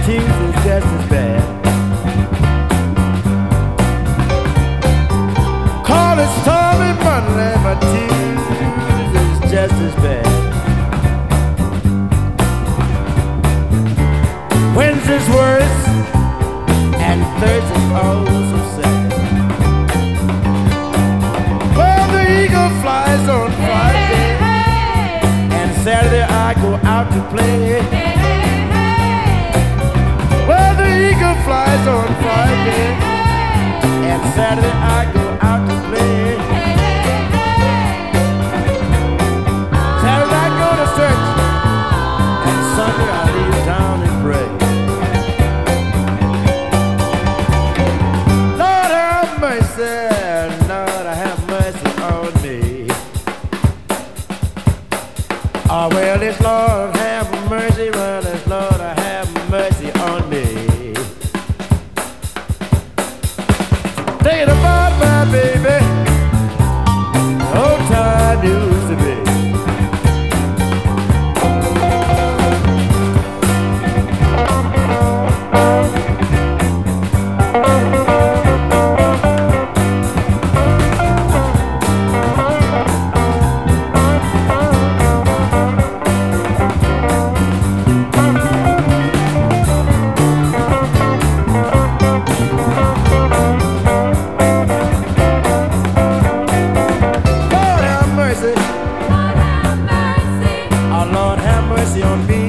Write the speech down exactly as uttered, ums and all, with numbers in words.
tears is just as bad. Call it stormy Monday, my tears is just as bad. Wednesday's worse and Thursday's oh so sad. Well, the eagle flies on Friday, and Saturday I go out to play. Well, the eagle flies on Friday, and Saturday I go out to play. Saturday I go to church, and Sunday I leave town and pray. Lord have mercy, Lord have mercy on me. Oh, well, it's Lord have mercy, well, it's Lord have mercy on me. Thinking about my baby, old time used to be. Lord have mercy on me.